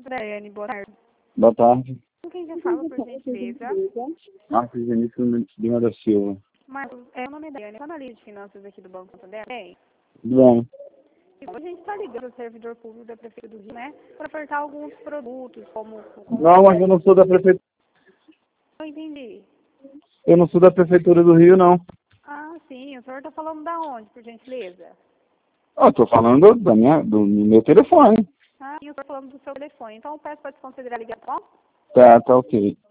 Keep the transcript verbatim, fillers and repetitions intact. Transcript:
Daiane, boa tarde. Boa tarde. Com quem já fala, por gentileza? Marcos Vinícius Lima da Silva. Marcos, é, meu nome é Daiane, eu sou analista de finanças aqui do Banco Santander. Bem, Tudo bem? a gente está ligando ao servidor público da Prefeitura do Rio, né? Para ofertar alguns produtos, como... como Não, mas eu não sou da prefeitura. Não entendi. Eu não sou da prefeitura do Rio, não. Ah, sim. O senhor está falando da onde, por gentileza? Eu tô falando da minha, do meu telefone. Ah, sim, eu estou falando do seu telefone. Então, eu peço para desconsiderar a ligação. Tá, tá ok.